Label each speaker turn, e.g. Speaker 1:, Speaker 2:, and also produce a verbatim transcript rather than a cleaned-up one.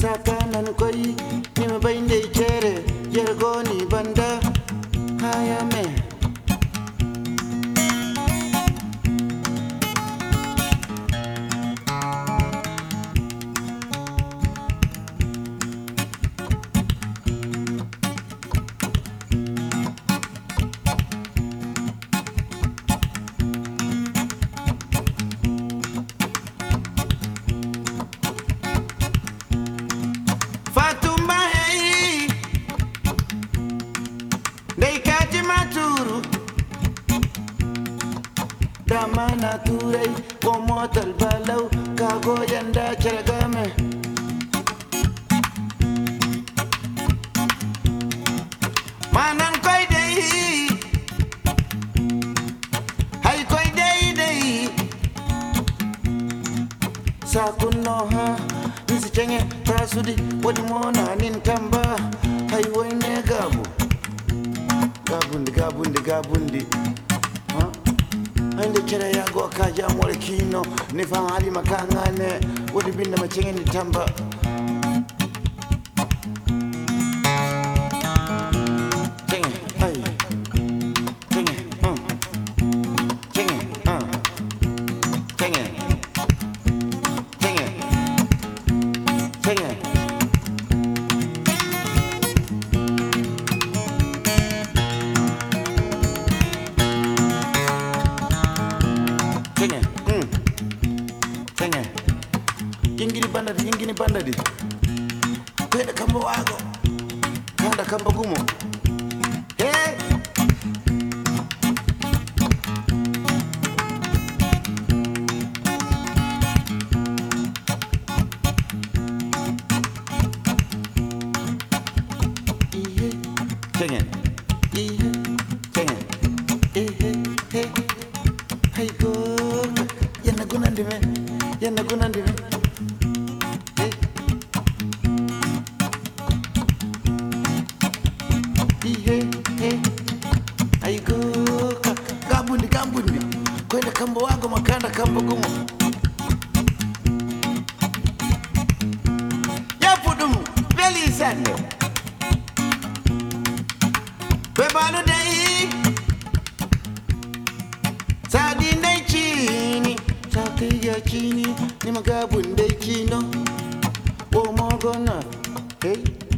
Speaker 1: sakanan koi ni ma bainde chere yergo ni banda haya me Damana turai como tal balau kago yanda chargame manan koi dei hay koi dei dei sakunno ha nisi chenge tasudi wadi mona nin tamba hay wayne gabu gabundi gabundi gabundi ande kira yago kaja mole kino ni fa hali makangane wodi binda machenge ni tamba chenge ay chenge uh chenge uh chenge chenge chenge Yingini bandadi, yingini bandadi. Kwenda kamba wago, kanda kamba gumo. Hey! Ihe, cengeng. Ihe, cengeng. Ihe, he. Hai go, yana gunandi me, yana gunandi me. Aigo gabundi gabundi kwenda kamba wago makanda kamba gumo yapudum veli sande bebalu dai sadi dai chini sadi ya chini ni magabun dai kino o mogona hey